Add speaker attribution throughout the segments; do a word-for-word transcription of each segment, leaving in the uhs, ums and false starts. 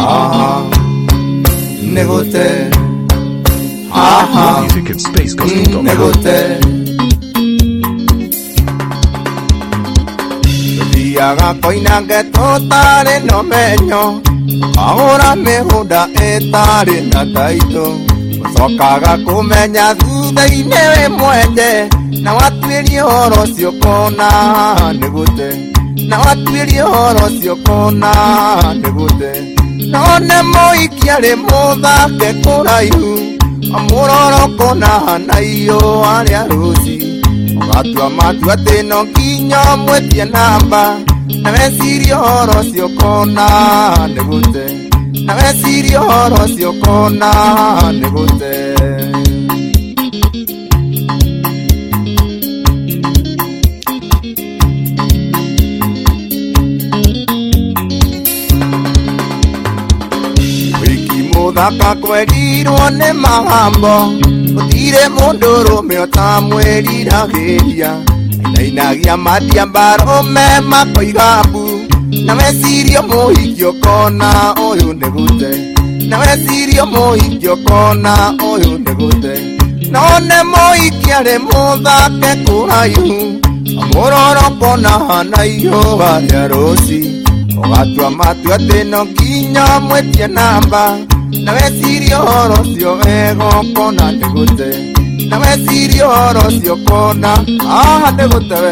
Speaker 1: Ah, negote. Ah,
Speaker 2: music at space gospel dot com.
Speaker 1: negote. Diaga koina que totale no meño. Ahora me joda etare na taito. Sokaga kumenya duda inewe mwende. Na watwiri horo sio kona negote. Na watwiri horo sio kona negote. Na one moikiare moda ke koraihu. Amuroro kona na iyo ari arusi. Ogatua matua teno kinyo mwetie namba. Na wesirio horo sio kona negote. Na wesirio horo sio kona negote. Thaka kwerirwo ne mahambo utire munduru me otamwerira geria inainagia matia mbaro me makoigabu na wesirio muhikio kona oyu negute na wesirio muhikio kona oyu negute none muhikiare muthake kuraihu amuroro kona na iyo aria rosi ogatua matua teno kinya mwetie namba. Na wesirio horo sio ego kona negote. Na wesirio horo sio kona. Ah, negote we.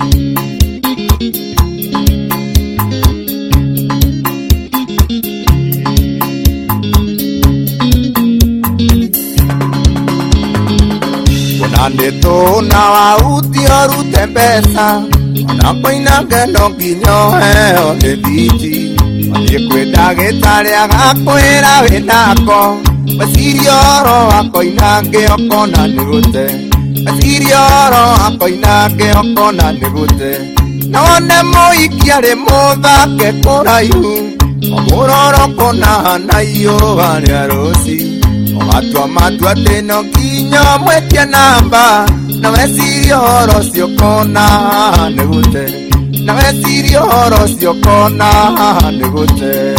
Speaker 1: Konande to na wa uti oru tembesa. Na koina geno kinyo he o debiti. Yekwenda getare agakwera wenako Basirio akoina ke okona negote Basirio akoina ke okona negote None moikiare moda ke koraihu Omuroro kona na iyo ari arosi Ogatua matua teno kinyo mwetie namba Na wesirio horo sio kona negote Na wesirio horo sio kona negote.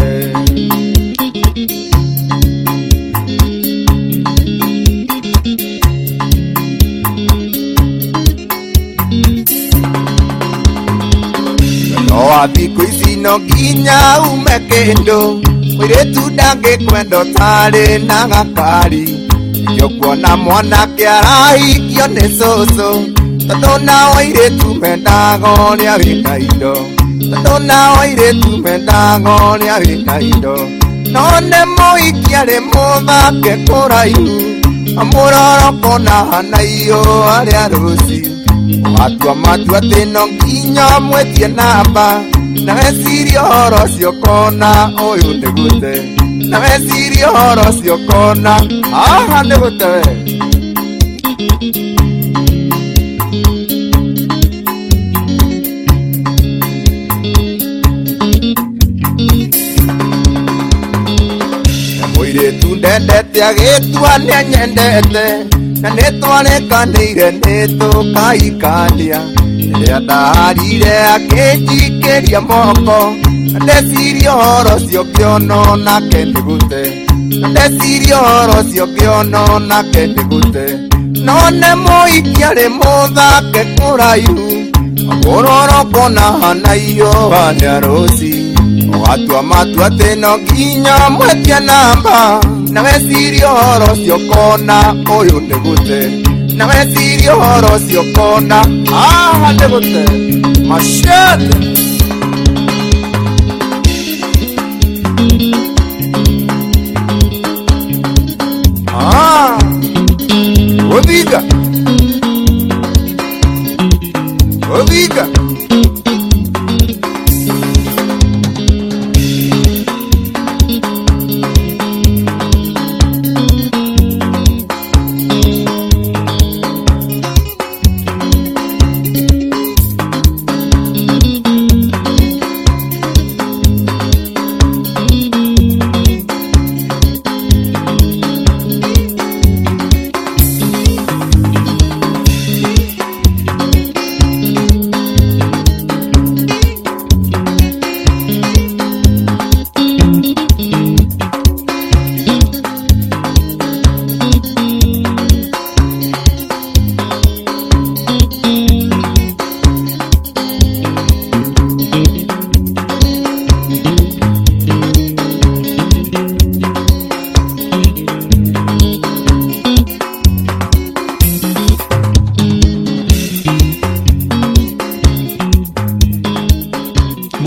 Speaker 1: No abiku isino ginya umekendo Mwiretu dange kwendo tare na gakari Yokuona mwana kiarahi kio nesoso Tadona waire tu mendago ni avitaido Tadona waire tu mendago ni avitaido None moikiare moda ke koraihu Amuroro kona na iyo ari arusi Ogatua matua teno kinya mwetie namba Na wesirio horo sio kona oyu negote Na wesirio horo sio kona Ah, negote we. Ndendete agetua nyendete na netware kanire neto kaikania ya darire akejikeria moko ndesirio horo sio kiono na kendigute ndesirio horo sio kiono na kendigute none moikiare motha ke kuraihu amuroro kona na iyo anyarosi Ogatua matua teno kinya mwetie namba Na wesirio horo sio kona oyu negote Na wesirio horo sio kona Ah, negote Mashete Ah Odiga Odiga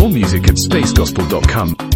Speaker 2: More music at space gospel dot com.